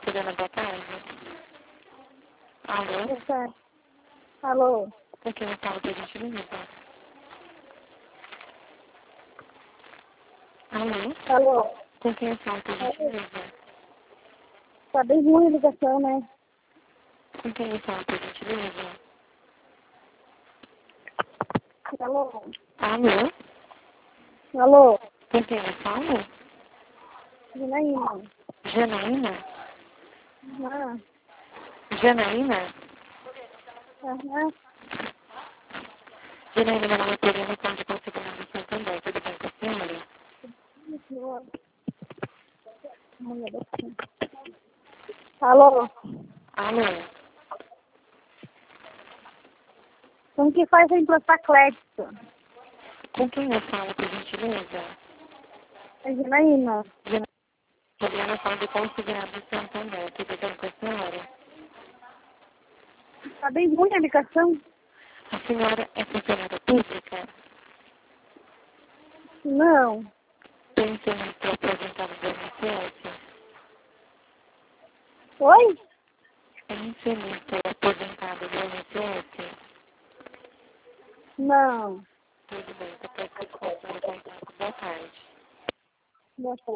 Juliana, boa tarde. Alô? Boa tarde. Alô? Com quem eu falo, por gentileza? Alô? Alô? Com quem eu falo, por gentileza? Tá bem ruim a ligação, né? Com quem eu falo, por gentileza? Alô? Alô? Alô? Com quem eu falo? Janaína. Janaína? Ah, Janaína? aham. Janaína, meu nome é Juliana, pode conseguir na missão também, tudo bem com a senhora? Mulher daqui. Alô? Alô? Como que faz pra implantar crédito? Com quem eu falo, por gentileza? É Janaína. Juliana, pode conseguir na missão também, tudo bem com a senhora? Tá bem ruim a ligação? A senhora é funcionária pública? Não. Pensionista aposentado do INSS? Oi? Pensionista aposentado do INSS? Não. Tudo bem, depois que eu consigo contato. Boa tarde. Boa tarde.